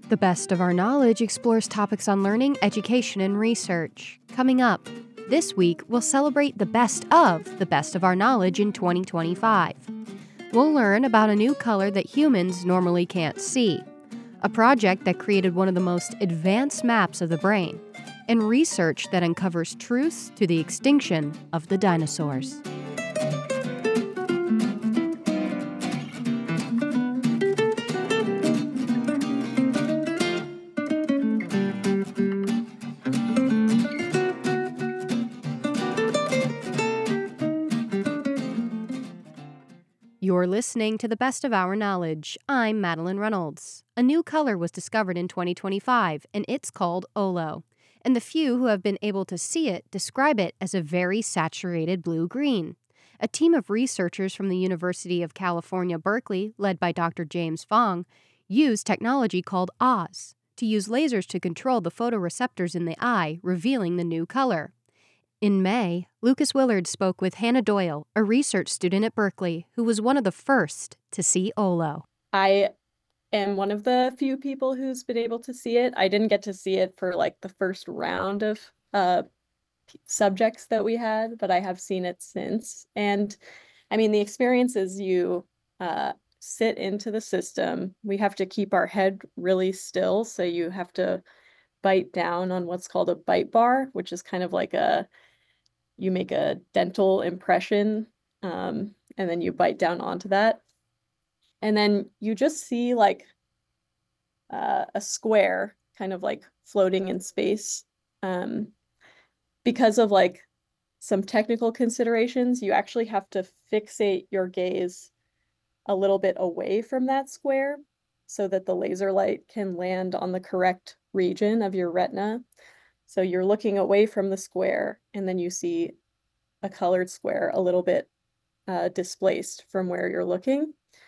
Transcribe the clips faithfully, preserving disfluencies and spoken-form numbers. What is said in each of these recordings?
The Best of Our Knowledge explores topics on learning, education, and research. Coming up, this week we'll celebrate the best of the best of our knowledge in twenty twenty-five. We'll learn about a new color that humans normally can't see, a project that created one of the most advanced maps of the brain, and research that uncovers truths to the extinction of the dinosaurs. You're listening to The Best of Our Knowledge. I'm Madeline Reynolds. A new color was discovered in twenty twenty-five, and it's called Olo. And the few who have been able to see it describe it as a very saturated blue-green. A team of researchers from the University of California, Berkeley, led by Doctor James Fong, used technology called Oz to use lasers to control the photoreceptors in the eye, revealing the new color. In May, Lucas Willard spoke with Hannah Doyle, a research student at Berkeley, who was one of the first to see Olo. I am one of the few people who's been able to see it. I didn't get to see it for like the first round of uh, subjects that we had, but I have seen it since. And I mean, the experience is you uh, sit into the system. We have to keep our head really still. So you have to bite down on what's called a bite bar, which is kind of like a you make a dental impression, um, and then you bite down onto that. And then you just see like uh, a square kind of like floating in space. Um, because of like some technical considerations, you actually have to fixate your gaze a little bit away from that square so that the laser light can land on the correct region of your retina. So you're looking away from the square, and then you see a colored square a little bit uh, displaced from where you're looking.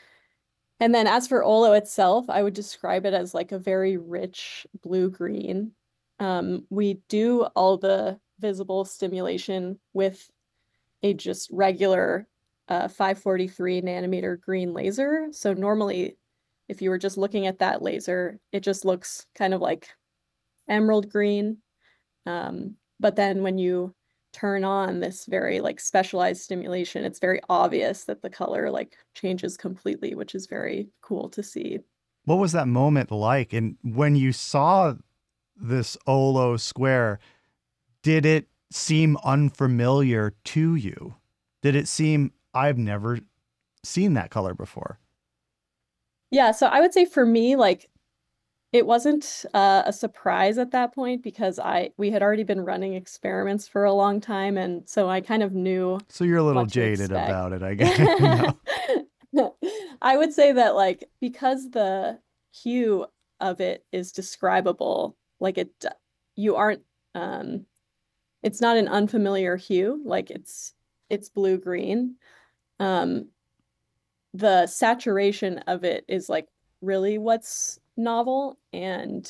And then as for Olo itself, I would describe it as like a very rich blue-green. Um, we do all the visible stimulation with a just regular uh, five forty-three nanometer green laser. So normally, if you were just looking at that laser, it just looks kind of like emerald green. Um, but then when you turn on this very like specialized stimulation, it's very obvious that the color like changes completely, which is very cool to see. What was that moment like? And when you saw this Olo square, did it seem unfamiliar to you? Did it seem, I've never seen that color before? Yeah, so I would say for me, like it wasn't uh, a surprise at that point because I we had already been running experiments for a long time, and so I kind of knew. So you're a little what to jaded expect. about it, I guess. No. I would say that like because the hue of it is describable, like it you aren't um it's not an unfamiliar hue, like it's it's blue green. Um the saturation of it is like really what's novel, and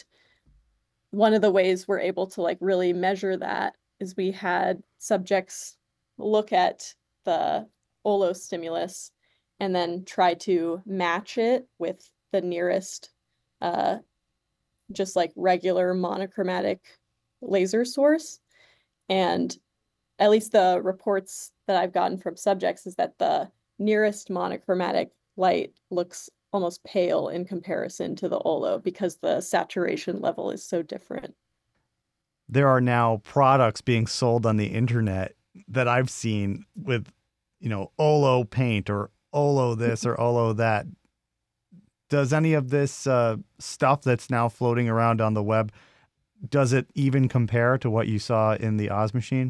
one of the ways we're able to like really measure that is we had subjects look at the Olo stimulus and then try to match it with the nearest uh just like regular monochromatic laser source. And at least the reports that I've gotten from subjects is that the nearest monochromatic light looks almost pale in comparison to the Olo because the saturation level is so different. There are now products being sold on the internet that I've seen with, you know, Olo paint or Olo this or Olo that. Does any of this uh, stuff that's now floating around on the web, does it even compare to what you saw in the Oz machine?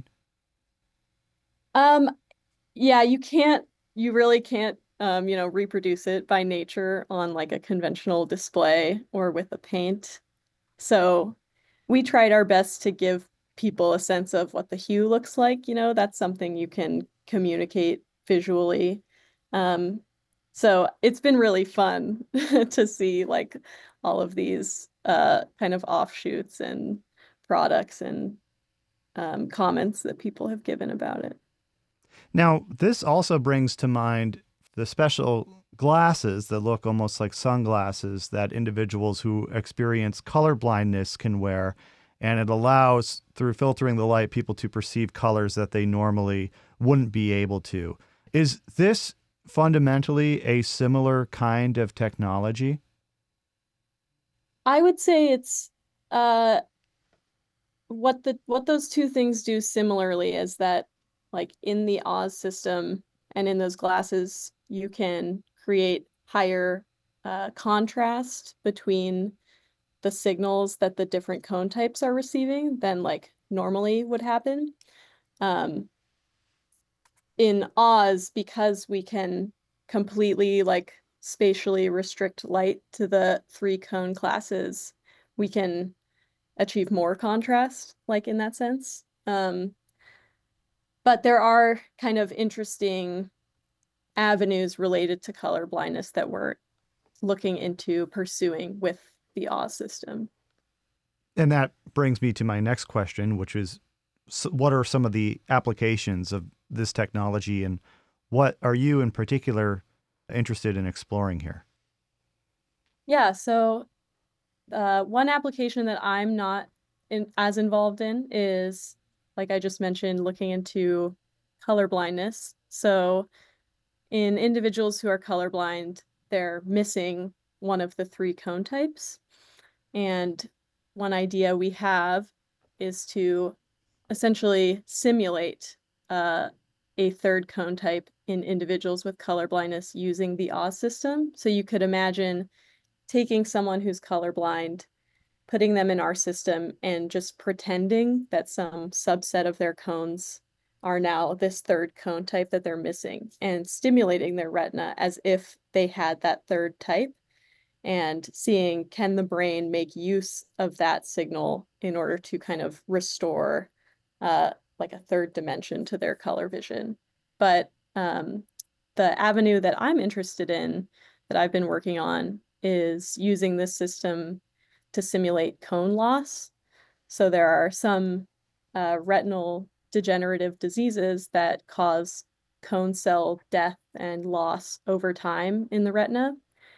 Um, yeah, you can't, you really can't, um, you know, reproduce it by nature on like a conventional display or with a paint. So we tried our best to give people a sense of what the hue looks like. You know, that's something you can communicate visually. Um, so it's been really fun to see like all of these uh, kind of offshoots and products and um, comments that people have given about it. Now, this also brings to mind the special glasses that look almost like sunglasses that individuals who experience color blindness can wear. And it allows, through filtering the light, people to perceive colors that they normally wouldn't be able to. Is this fundamentally a similar kind of technology? I would say it's uh what the what those two things do similarly is that, like, in the Oz system and in those glasses, you can create higher uh, contrast between the signals that the different cone types are receiving than like normally would happen. Um, in Oz, because we can completely like spatially restrict light to the three cone classes, we can achieve more contrast, like in that sense. Um, but there are kind of interesting avenues related to color blindness that we're looking into pursuing with the Oz system. And that brings me to my next question, which is, what are some of the applications of this technology, and what are you in particular interested in exploring here? Yeah, so uh, one application that I'm not in, as involved in is, like I just mentioned, looking into color blindness. So in individuals who are colorblind, they're missing one of the three cone types. And one idea we have is to essentially simulate uh, a third cone type in individuals with color blindness using the Oz system. So you could imagine taking someone who's colorblind, putting them in our system, and just pretending that some subset of their cones are now this third cone type that they're missing, and stimulating their retina as if they had that third type, and seeing, can the brain make use of that signal in order to kind of restore uh, like a third dimension to their color vision. But um, the avenue that I'm interested in, that I've been working on, is using this system to simulate cone loss. So there are some uh, retinal degenerative diseases that cause cone cell death and loss over time in the retina.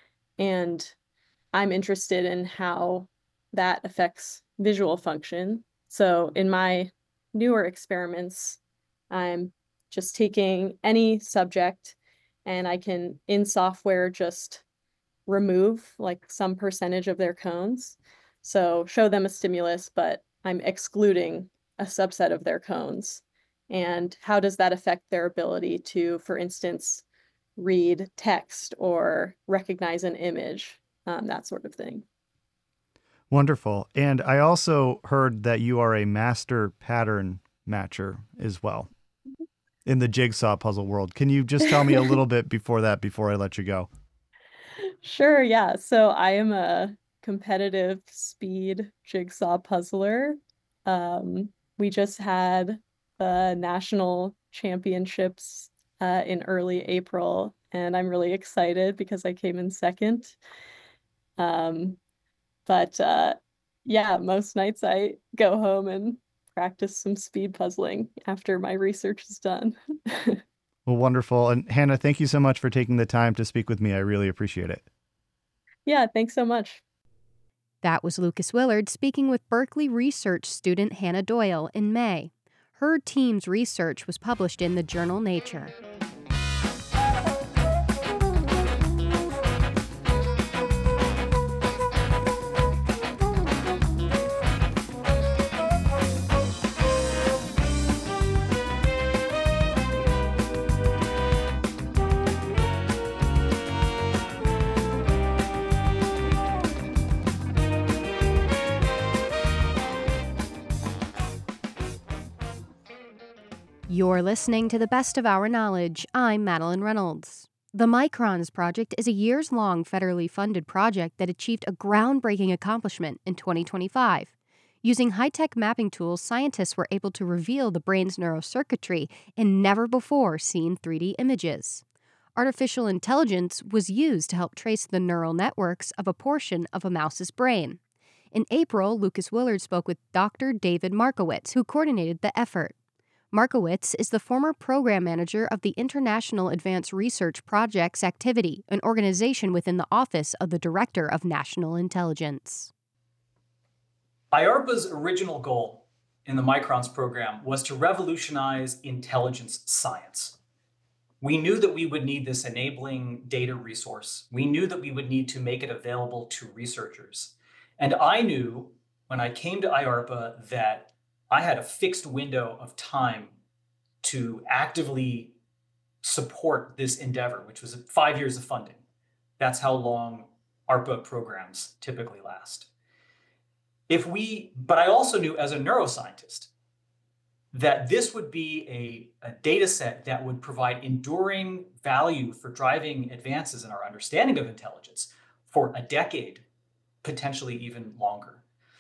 And I'm interested in how that affects visual function. So in my newer experiments, I'm just taking any subject and I can, in software, just remove like some percentage of their cones. So show them a stimulus, but I'm excluding a subset of their cones. And how does that affect their ability to, for instance, read text or recognize an image, um, that sort of thing. Wonderful. And I also heard that you are a master pattern matcher as well in the jigsaw puzzle world. Can you just tell me a little bit before that, before I let you go? Sure, yeah. So I am a competitive speed jigsaw puzzler. Um, we just had the national championships uh, in early April, and I'm really excited because I came in second. Um, but uh, yeah, most nights I go home and practice some speed puzzling after my research is done. Well, wonderful. And Hannah, thank you so much for taking the time to speak with me. I really appreciate it. Yeah, thanks so much. That was Lucas Willard speaking with Berkeley research student Hannah Doyle in May. Her team's research was published in the journal Nature. You're listening to The Best of Our Knowledge. I'm Madeline Reynolds. The Microns Project is a years-long federally funded project that achieved a groundbreaking accomplishment in twenty twenty-five. Using high-tech mapping tools, scientists were able to reveal the brain's neurocircuitry in never-before-seen three D images. Artificial intelligence was used to help trace the neural networks of a portion of a mouse's brain. In April, Lucas Willard spoke with Doctor David Markowitz, who coordinated the effort. Markowitz is the former program manager of the International Advanced Research Projects Activity, an organization within the Office of the Director of National Intelligence. I A R P A's original goal in the Microns program was to revolutionize intelligence science. We knew that we would need this enabling data resource. We knew that we would need to make it available to researchers. And I knew when I came to I A R P A that I had a fixed window of time to actively support this endeavor, which was five years of funding. That's how long A R P A programs typically last. If we, but I also knew as a neuroscientist that this would be a, a data set that would provide enduring value for driving advances in our understanding of intelligence for a decade, potentially even longer.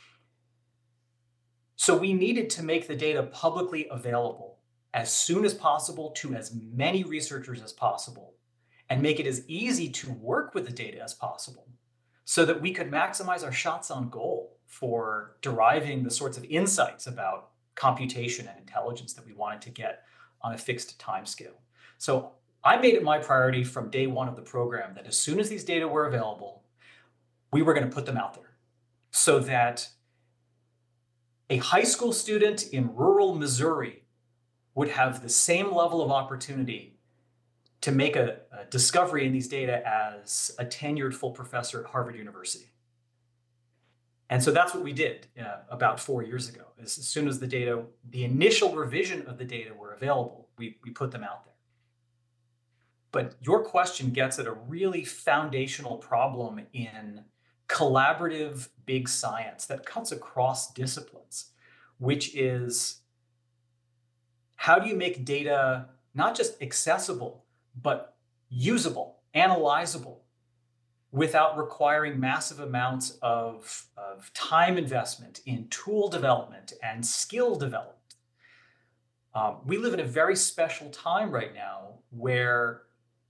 So we needed to make the data publicly available as soon as possible to as many researchers as possible and make it as easy to work with the data as possible so that we could maximize our shots on goal for deriving the sorts of insights about computation and intelligence that we wanted to get on a fixed timescale. So I made it my priority from day one of the program that as soon as these data were available, we were going to put them out there so that a high school student in rural Missouri would have the same level of opportunity to make a, a discovery in these data as a tenured full professor at Harvard University. And so that's what we did uh, about four years ago. As soon as the data, the initial revision of the data were available, we, we put them out there. But your question gets at a really foundational problem in collaborative big science that cuts across disciplines, which is how do you make data not just accessible, but usable, analyzable, without requiring massive amounts of, of time investment in tool development and skill development. Um, we live in a very special time right now where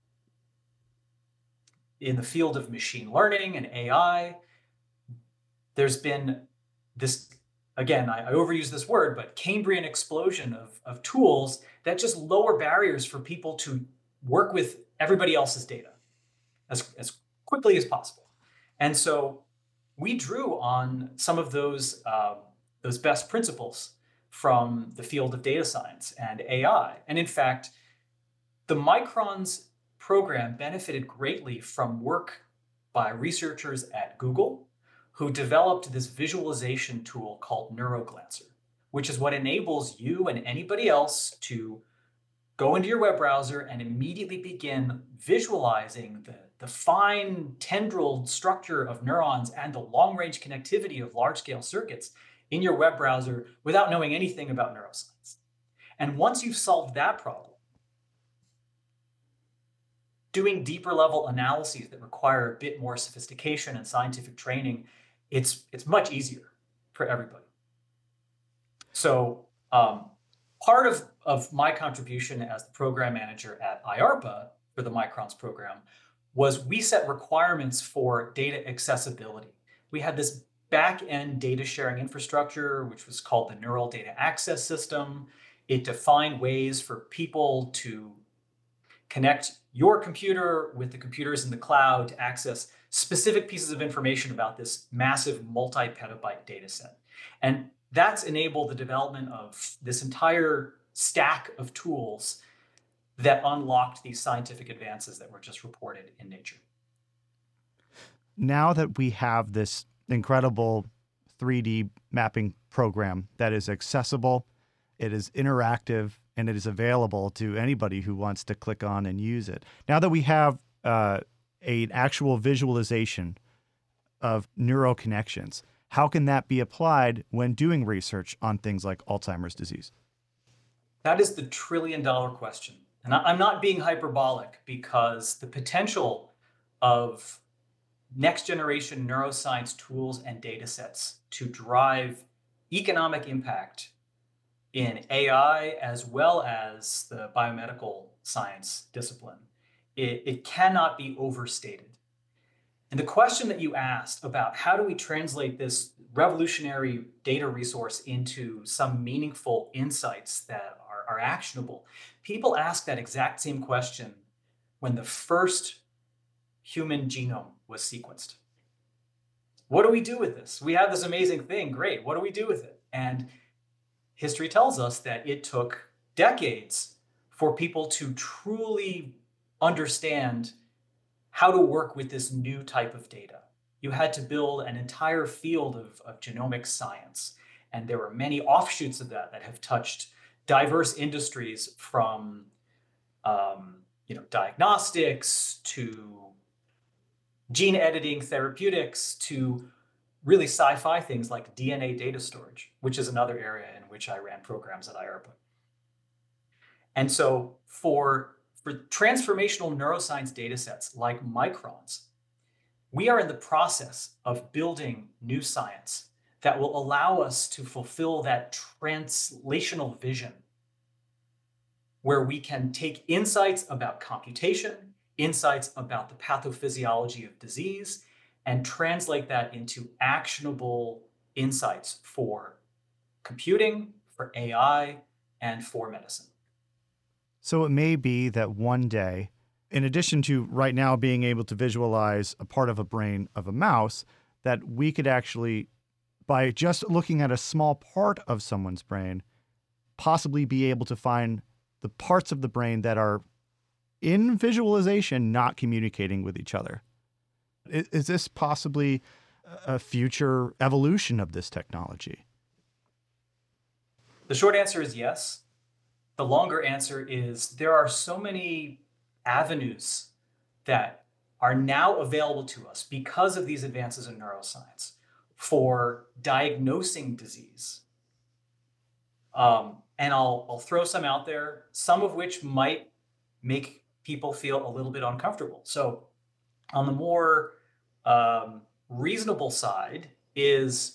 in the field of machine learning and A I, there's been this, again, I, I overuse this word, but Cambrian explosion of, of tools that just lower barriers for people to work with everybody else's data as, as quickly as possible. And so we drew on some of those, um, those best principles from the field of data science and A I. And in fact, the Microns program benefited greatly from work by researchers at Google who developed this visualization tool called NeuroGlancer, which is what enables you and anybody else to go into your web browser and immediately begin visualizing the, the fine tendril structure of neurons and the long-range connectivity of large-scale circuits in your web browser without knowing anything about neuroscience. And once you've solved that problem, doing deeper level analyses that require a bit more sophistication and scientific training, it's, it's much easier for everybody. So um, part of, of my contribution as the program manager at I A R P A for the Microns program was we set requirements for data accessibility. We had this back-end data sharing infrastructure, which was called the Neural Data Access System. It defined ways for people to connect your computer with the computers in the cloud to access specific pieces of information about this massive multi-petabyte data set. And that's enabled the development of this entire stack of tools that unlocked these scientific advances that were just reported in Nature. Now that we have this incredible three D mapping program that is accessible, it is interactive, and it is available to anybody who wants to click on and use it. Now that we have uh, an actual visualization of neural connections, how can that be applied when doing research on things like Alzheimer's disease? That is the trillion dollar question. And I'm not being hyperbolic because the potential of next generation neuroscience tools and data sets to drive economic impact in A I as well as the biomedical science discipline, it, it cannot be overstated. And the question that you asked about how do we translate this revolutionary data resource into some meaningful insights that are, are actionable. People ask that exact same question when the first human genome was sequenced. What do we do with this? We have this amazing thing. Great. What do we do with it? And history tells us that it took decades for people to truly understand how to work with this new type of data. You had to build an entire field of, of genomic science. And there were many offshoots of that that have touched diverse industries, from um, you know, diagnostics to gene editing, therapeutics, to really sci-fi things like D N A data storage, which is another area in which I ran programs at I A R P A. And so for, for transformational neuroscience data sets like microns, we are in the process of building new science that will allow us to fulfill that translational vision, where we can take insights about computation, insights about the pathophysiology of disease, and translate that into actionable insights for computing, for A I, and for medicine. So it may be that one day, in addition to right now being able to visualize a part of a brain of a mouse, that we could actually, by just looking at a small part of someone's brain, possibly be able to find the parts of the brain that are in visualization not communicating with each other. Is, is this possibly a future evolution of this technology? The short answer is yes. The longer answer is there are so many avenues that are now available to us because of these advances in neuroscience for diagnosing disease. Um, and I'll, I'll throw some out there, some of which might make people feel a little bit uncomfortable. So on the more um, reasonable side is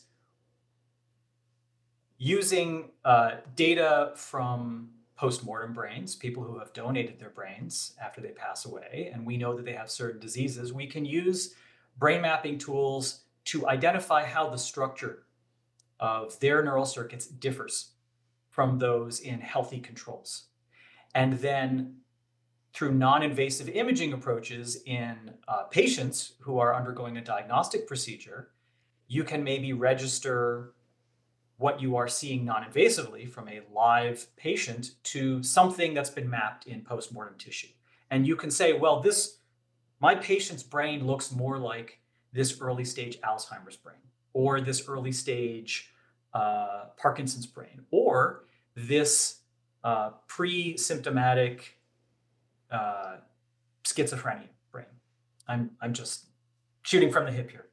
using uh, data from postmortem brains, people who have donated their brains after they pass away, and we know that they have certain diseases. We can use brain mapping tools to identify how the structure of their neural circuits differs from those in healthy controls. And then through non-invasive imaging approaches in uh, patients who are undergoing a diagnostic procedure, you can maybe register what you are seeing non-invasively from a live patient to something that's been mapped in postmortem tissue. And you can say, well, this, my patient's brain looks more like this early stage Alzheimer's brain, or this early stage uh, Parkinson's brain, or this uh, pre-symptomatic uh, schizophrenia brain. I'm, I'm just shooting from the hip here.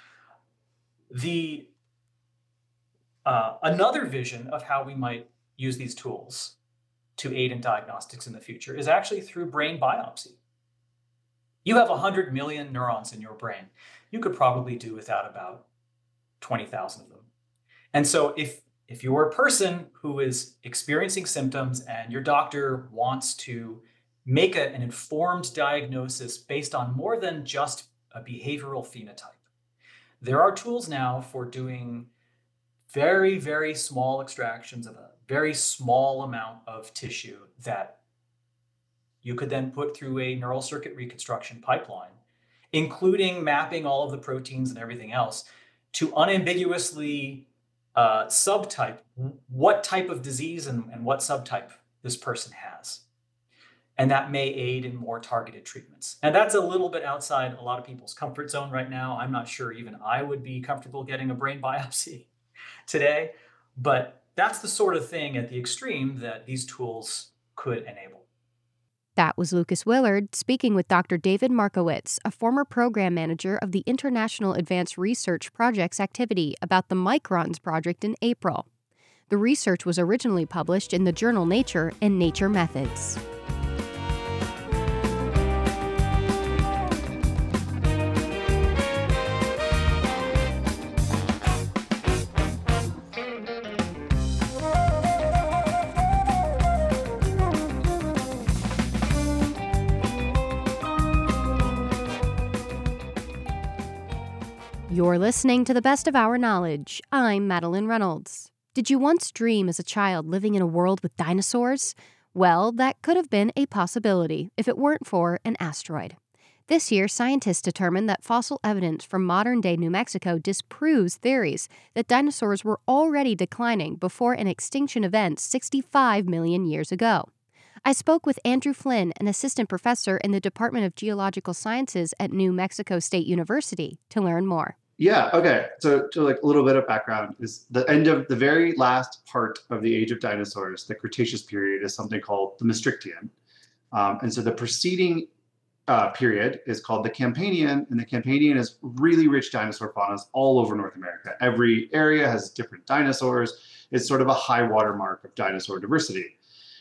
The Uh, another vision of how we might use these tools to aid in diagnostics in the future is actually through brain biopsy. You have one hundred million neurons in your brain. You could probably do without about twenty thousand of them. And so if, if you're a person who is experiencing symptoms and your doctor wants to make a, an informed diagnosis based on more than just a behavioral phenotype, there are tools now for doing very, very small extractions of a very small amount of tissue that you could then put through a neural circuit reconstruction pipeline, including mapping all of the proteins and everything else to unambiguously uh, subtype what type of disease and, and what subtype this person has. And that may aid in more targeted treatments. And that's a little bit outside a lot of people's comfort zone right now. I'm not sure even I would be comfortable getting a brain biopsy today, but that's the sort of thing at the extreme that these tools could enable. That was Lucas Willard speaking with Doctor David Markowitz, a former program manager of the International Advanced Research Projects activity, about the Microns project in April. The research was originally published in the journal Nature and Nature Methods. You're listening to The Best of Our Knowledge. I'm Madeline Reynolds. Did you once dream as a child living in a world with dinosaurs? Well, that could have been a possibility if it weren't for an asteroid. This year, scientists determined that fossil evidence from modern-day New Mexico disproves theories that dinosaurs were already declining before an extinction event sixty-five million years ago. I spoke with Andrew Flynn, an assistant professor in the Department of Geological Sciences at New Mexico State University, to learn more. Yeah, okay. So to like a little bit of background is the end of the very last part of the age of dinosaurs, the Cretaceous period, is something called the Maastrichtian. Um, and so the preceding uh, period is called the Campanian, and the Campanian is really rich dinosaur faunas all over North America. Every area has different dinosaurs. It's sort of a high watermark of dinosaur diversity.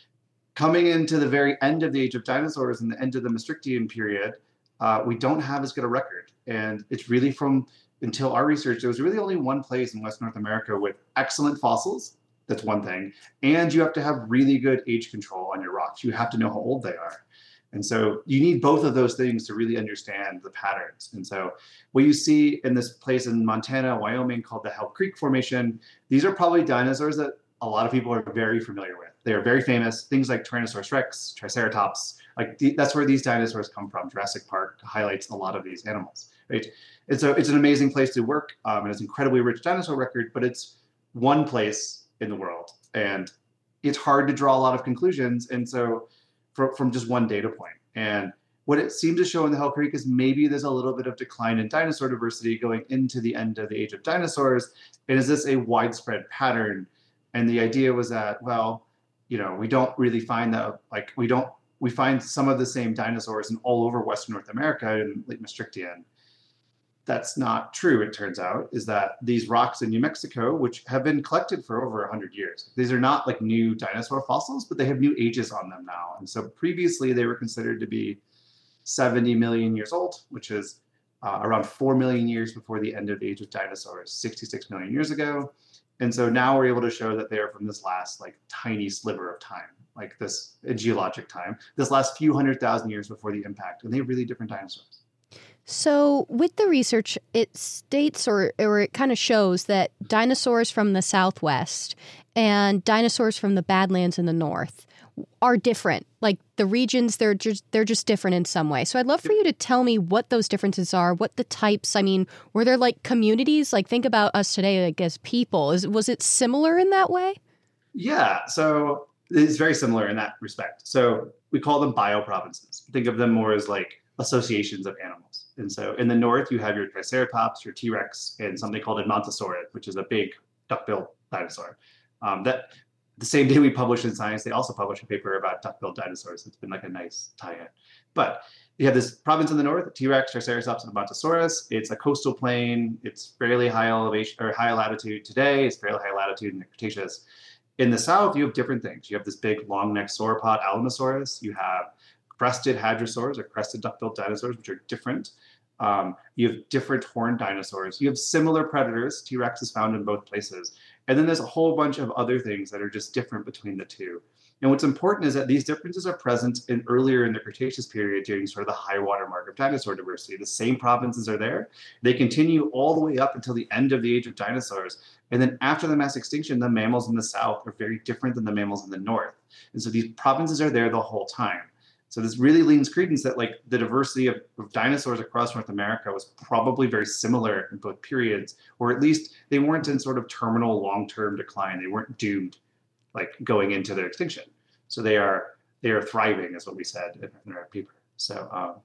Coming into the very end of the age of dinosaurs and the end of the Maastrichtian period, uh, we don't have as good a record. And it's really from until our research, there was really only one place in West North America with excellent fossils. That's one thing. And you have to have really good age control on your rocks. You have to know how old they are. And so you need both of those things to really understand the patterns. And so what you see in this place in Montana, Wyoming, called the Hell Creek Formation, these are probably dinosaurs that a lot of people are very familiar with. They are very famous. Things like Tyrannosaurus rex, Triceratops, like the, that's where these dinosaurs come from. Jurassic Park highlights a lot of these animals, right? And so it's an amazing place to work, um, and it's an incredibly rich dinosaur record, but it's one place in the world, and it's hard to draw a lot of conclusions, and so from, from just one data point. And what it seemed to show in the Hell Creek is maybe there's a little bit of decline in dinosaur diversity going into the end of the age of dinosaurs, and is this a widespread pattern? And the idea was that, well, you know, we don't really find that, like, we don't, we find some of the same dinosaurs in all over Western North America in late Maastrichtian. That's not true, it turns out, is that these rocks in New Mexico, which have been collected for over one hundred years, these are not like new dinosaur fossils, but they have new ages on them now. And so previously they were considered to be seventy million years old, which is uh, around four million years before the end of the age of dinosaurs, sixty-six million years ago. And so now we're able to show that they are from this last like tiny sliver of time, like this uh, geologic time, this last few hundred thousand years before the impact, and they have really different dinosaurs. So with the research, it states or, or it kind of shows that dinosaurs from the Southwest and dinosaurs from the Badlands in the North are different. Like the regions, they're just they're just different in some way. So I'd love for you to tell me what those differences are, what the types. I mean, were there like communities? Like think about us today, like as people. Is was it similar in that way? Yeah, so it's very similar in that respect. So we call them bioprovinces. Think of them more as like associations of animals. And so in the north, you have your Triceratops, your T-Rex, and something called Edmontosaurid, which is a big duck-billed dinosaur. Um, that the same day we published in Science, they also published a paper about duck-billed dinosaurs. It's been like a nice tie-in. But you have this province in the north, T-Rex, Triceratops, and Edmontosaurus. It's a coastal plain. It's fairly high elevation or high latitude today. It's fairly high latitude in the Cretaceous. In the south, you have different things. You have this big long-necked sauropod, Alamosaurus. You have crested hadrosaurs or crested duck-billed dinosaurs, which are different. Um, you have different horned dinosaurs. You have similar predators. T-Rex is found in both places. And then there's a whole bunch of other things that are just different between the two. And what's important is that these differences are present in earlier in the Cretaceous period during sort of the high water mark of dinosaur diversity. The same provinces are there. They continue all the way up until the end of the age of dinosaurs. And then after the mass extinction, the mammals in the south are very different than the mammals in the north. And so these provinces are there the whole time. So this really leans credence that like the diversity of, of dinosaurs across North America was probably very similar in both periods, or at least they weren't in sort of terminal long-term decline. They weren't doomed like going into their extinction. So they are they are thriving, is what we said in, in our paper. So um,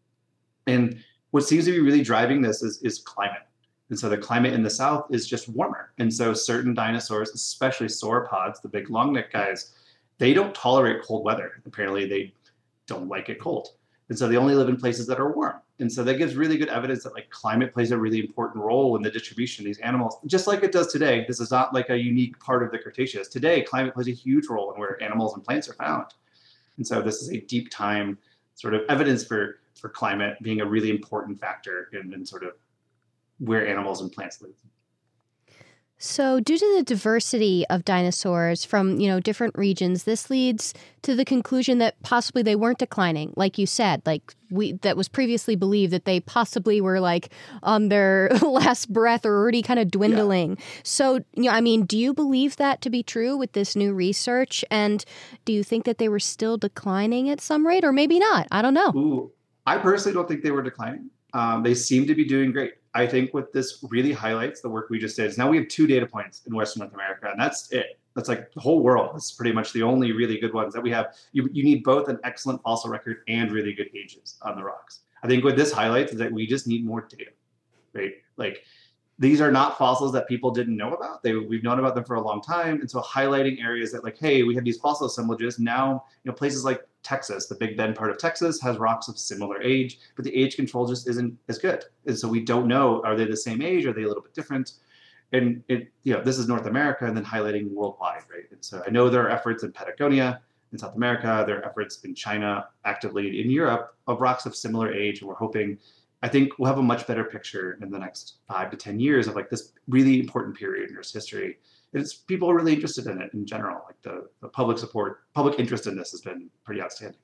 and what seems to be really driving this is, is climate. And so the climate in the south is just warmer. And so certain dinosaurs, especially sauropods, the big long neck guys, they don't tolerate cold weather. Apparently they don't like it cold. And so they only live in places that are warm. And so that gives really good evidence that like climate plays a really important role in the distribution of these animals, just like it does today. This is not like a unique part of the Cretaceous. Today, climate plays a huge role in where animals and plants are found. And so this is a deep time sort of evidence for, for climate being a really important factor in, in sort of where animals and plants live. So due to the diversity of dinosaurs from, you know, different regions, this leads to the conclusion that possibly they weren't declining, like you said, like we that was previously believed that they possibly were like on their last breath or already kind of dwindling. Yeah. So, you know, I mean, do you believe that to be true with this new research? And do you think that they were still declining at some rate or maybe not? I don't know. Ooh, I personally don't think they were declining. Um, they seem to be doing great. I think what this really highlights the work we just did is now we have two data points in Western North America, and that's it. That's like the whole world. That's pretty much the only really good ones that we have. You, you need both an excellent fossil record and really good ages on the rocks. I think what this highlights is that we just need more data, right? Like these are not fossils that people didn't know about. They, we've known about them for a long time. And so highlighting areas that like, hey, we have these fossil assemblages. Now, you know, places like Texas, the Big Bend part of Texas has rocks of similar age, but the age control just isn't as good. And so we don't know, are they the same age? Are they a little bit different? And it, you know, this is North America and then highlighting worldwide, right? And so I know there are efforts in Patagonia, in South America, there are efforts in China, actively in Europe of rocks of similar age. And we're hoping, I think we'll have a much better picture in the next five to ten years of like this really important period in Earth's history. And it's people are really interested in it in general. Like the, the public support, public interest in this has been pretty outstanding.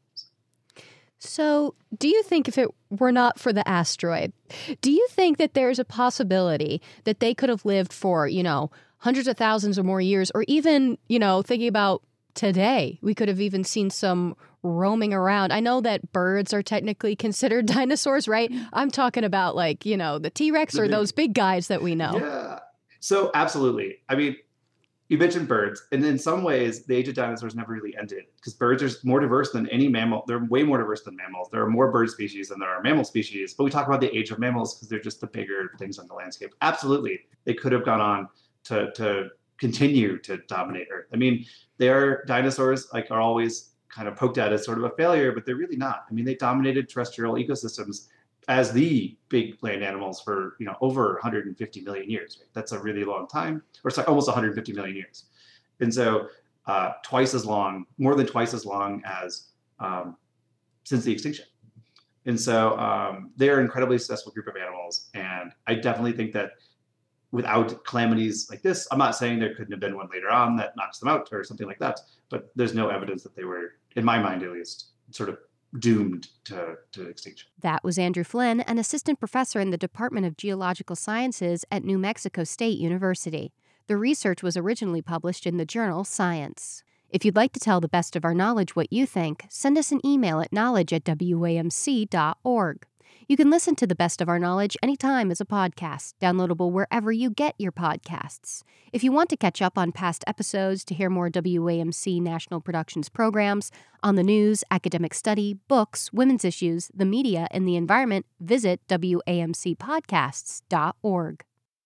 So do you think if it were not for the asteroid, do you think that there's a possibility that they could have lived for, you know, hundreds of thousands or more years, or even, you know, thinking about today, we could have even seen some roaming around? I know that birds are technically considered dinosaurs, right? I'm talking about like, you know, the T-Rex or those big guys that we know. Yeah. So absolutely. I mean, you mentioned birds, and in some ways, the age of dinosaurs never really ended because birds are more diverse than any mammal. They're way more diverse than mammals. There are more bird species than there are mammal species, but we talk about the age of mammals because they're just the bigger things on the landscape. Absolutely. They could have gone on to, to continue to dominate Earth. I mean, their dinosaurs like are always kind of poked at as sort of a failure, but they're really not. I mean, they dominated terrestrial ecosystems as the big land animals for, you know, over one hundred fifty million years. Right? That's a really long time, or it's like almost one hundred fifty million years. And so uh, twice as long, more than twice as long as um, since the extinction. And so um, they're an incredibly successful group of animals. And I definitely think that without calamities like this, I'm not saying there couldn't have been one later on that knocks them out or something like that, but there's no evidence that they were, in my mind at least, sort of doomed to, to extinction. That was Andrew Flynn, an assistant professor in the Department of Geological Sciences at New Mexico State University. The research was originally published in the journal Science. If you'd like to tell the best of our knowledge what you think, send us an email at knowledge at W A M C dot org. You can listen to The Best of Our Knowledge anytime as a podcast, downloadable wherever you get your podcasts. If you want to catch up on past episodes, to hear more W A M C National Productions programs on the news, academic study, books, women's issues, the media, and the environment, visit W A M C podcasts dot org.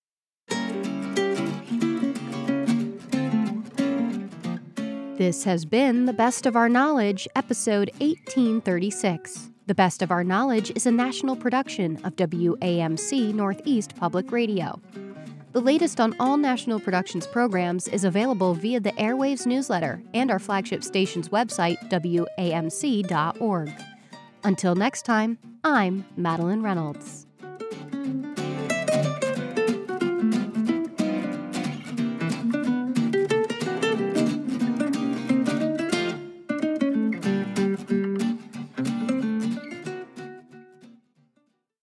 This has been The Best of Our Knowledge, episode eighteen thirty-six. The Best of Our Knowledge is a national production of W A M C Northeast Public Radio. The latest on all National Productions programs is available via the Airwaves newsletter and our flagship station's website, W A M C dot org. Until next time, I'm Madeline Reynolds.